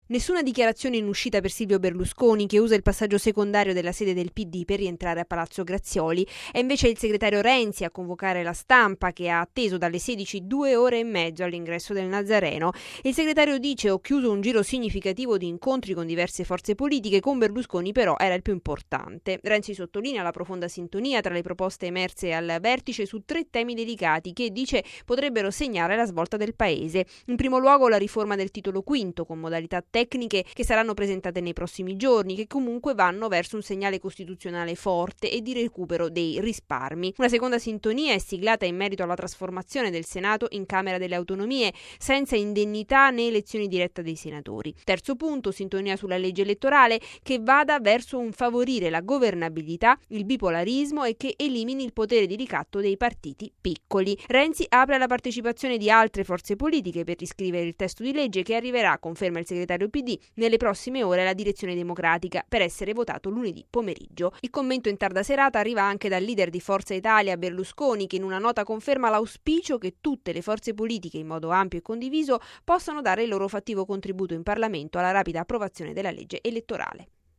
Nessuna dichiarazione in uscita per Silvio Berlusconi, che usa il passaggio secondario della sede del PD per rientrare a Palazzo Grazioli. È invece il segretario Renzi a convocare la stampa, che ha atteso dalle 16 2 ore e mezzo all'ingresso del Nazareno. Il segretario dice: ho chiuso un giro significativo di incontri con diverse forze politiche, con Berlusconi però era il più importante. Renzi sottolinea la profonda sintonia tra le proposte emerse al vertice su 3 temi delicati che, dice, potrebbero segnare la svolta del paese. In primo luogo la riforma del titolo V, con modalità tecniche che saranno presentate nei prossimi giorni, che comunque vanno verso un segnale costituzionale forte e di recupero dei risparmi. Una seconda sintonia è siglata in merito alla trasformazione del Senato in Camera delle Autonomie, senza indennità né elezioni diretta dei senatori. Terzo punto, sintonia sulla legge elettorale che vada verso un favorire la governabilità, il bipolarismo e che elimini il potere di ricatto dei partiti piccoli. Renzi apre alla partecipazione di altre forze politiche per riscrivere il testo di legge che arriverà, conferma il segretario PD, nelle prossime ore alla direzione democratica per essere votato lunedì pomeriggio. Il commento in tarda serata arriva anche dal leader di Forza Italia Berlusconi, che in una nota conferma l'auspicio che tutte le forze politiche in modo ampio e condiviso possano dare il loro fattivo contributo in Parlamento alla rapida approvazione della legge elettorale.